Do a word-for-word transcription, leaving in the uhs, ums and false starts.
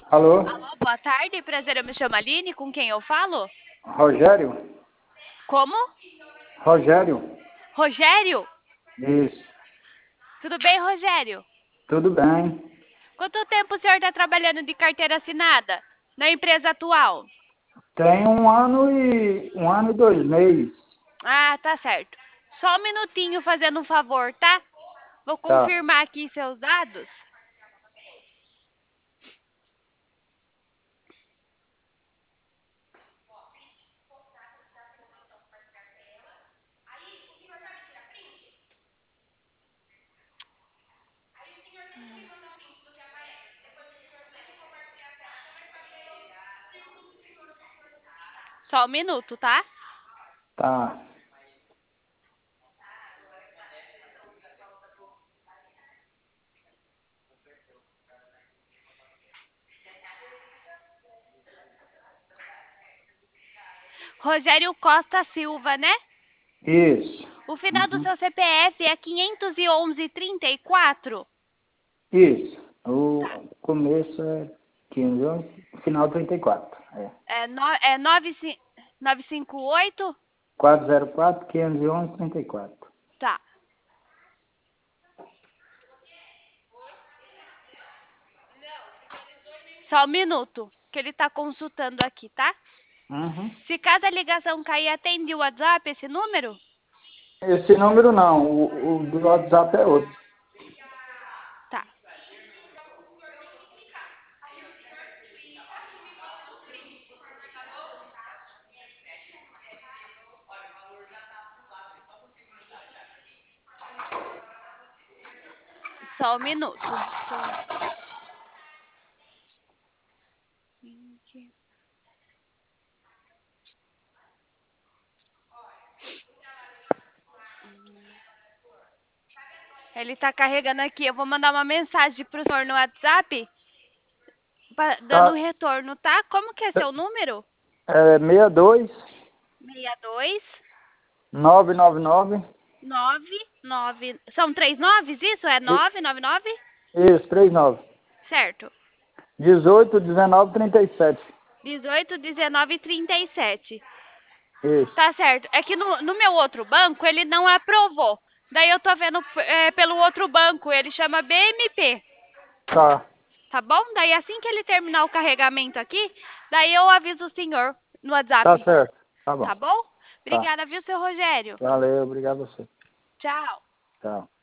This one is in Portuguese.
Alô? Alô, boa tarde. Prazer, eu me chamo Aline. Com quem eu falo? Rogério? Como? Rogério? Rogério? Isso. Tudo bem, Rogério? Tudo bem. Quanto tempo o senhor está trabalhando de carteira assinada na empresa atual? Tem um ano e um ano e dois meses. Ah, tá certo. Só um minutinho fazendo um favor, tá? Vou Tá. confirmar aqui seus dados. Só um minuto, tá? Tá. Rogério Costa Silva, né? Isso. O final do Uhum. seu C P F é quinhentos e onze, trinta e quatro. Isso. O começo é quinze, onze, o final trinta e quatro. É. É, no, é nove cinco oito? quatrocentos e quatro, quinhentos e onze, trinta e quatro. Tá. Só um minuto, que ele tá consultando aqui, tá? Uhum. Se cada ligação cair, atende o WhatsApp, esse número? Esse número não, o, o do WhatsApp é outro. Tá. Só um minuto. Só... vinte. Ele tá carregando aqui. Eu vou mandar uma mensagem pro senhor no WhatsApp, pra- dando Tá. retorno, tá? Como que é seu número? É sessenta e dois, seis dois novecentos e noventa e nove. nove nove. São três noves, isso? É nove nove nove? Isso, trinta e nove. Certo. dezoito, dezenove, trinta e sete. dezoito, dezenove, trinta e sete. Isso. Tá certo. É que no, no meu outro banco ele não aprovou. Daí eu tô vendo é, pelo outro banco, ele chama B M P. Tá. Tá bom? Daí assim que ele terminar o carregamento aqui, daí eu aviso o senhor no Tá WhatsApp. certo. Tá bom. Tá bom? Tá. Obrigada, viu, seu Rogério? Valeu, obrigado a você. Tchau. Tchau.